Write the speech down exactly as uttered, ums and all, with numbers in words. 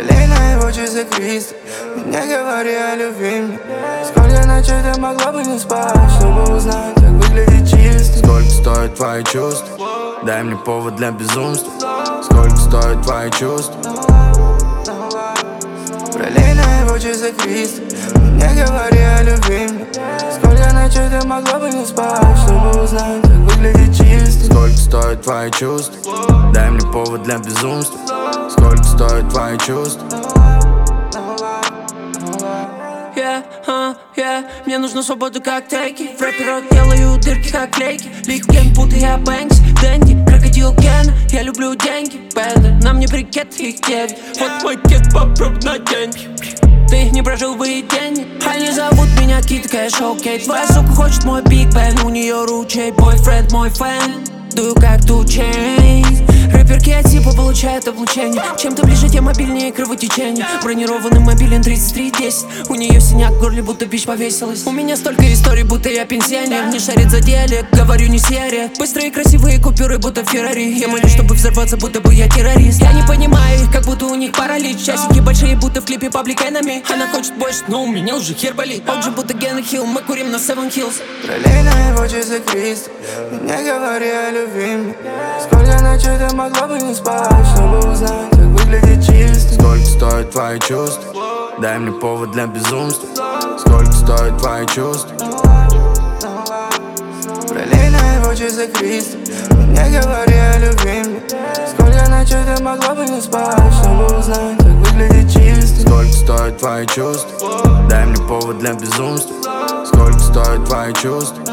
Пролей на его часы кристалл и не говори о любви мне. Сколько ночей ты могла бы не спать, чтобы узнать, как выглядит чисто. Сколько стоят твои чувства? Дай мне повод для безумства. Сколько стоят твои чувства? Пролей на его часы кристалл и не говори о любви мне. Сколько ночей ты могла бы не спать, чтобы узнать, как выглядит чисто. Сколько стоят твои чувства? Дай мне повод для безумства. Сколько стоят твои чувства? Yeah, uh, yeah. Мне нужна свобода, как треки. В рэперах делаю дырки, как клейки. Легенд, будто я Бэнкс, Дэнди, крокодил Кен. Я люблю деньги, бэда. На мне брикет, их девять. Вот мой кет, попробуй надень. Ты не прожил воеденье. Они зовут меня Кит Кэш, окей. Твоя сука хочет мой Биг Бен. У нее ручей, бойфренд мой фэн. Дую как Two Chainz. Рэперки от типа получают облучение. Чем-то ближе, тем мобильнее кровотечение. Бронированный мобилен тридцать три десять. У нее синяк в горле, будто бич повесилась. У меня столько историй, будто я пенсионер. Не шарит за диалект, говорю не серия. Быстрые красивые купюры, будто Феррари. Я молюсь, чтобы взорваться, будто бы я террорист. Я не понимаю их, как будто у них паралич. Часики большие, будто в клипе Public Enemy. Она хочет больше, но у меня уже хер болит. Он же будто Гена Хилл, мы курим на Seven Hills. Пролей на его часы кристалл и не говори о любви мне. Сколько ночей ты могла бы не спать, чтобы узнать, как выглядит чисто. Сколько стоят твои чувства? Дай мне повод для безумства. Сколько стоят твои чувства? Пролей на его часы кристалл и не говори о любви мне. Сколько ночей ты могла бы не спать, чтобы узнать, как выглядит чисто. Сколько стоят твои чувства? Дай мне повод для безумства. Сколько стоят твои чувства?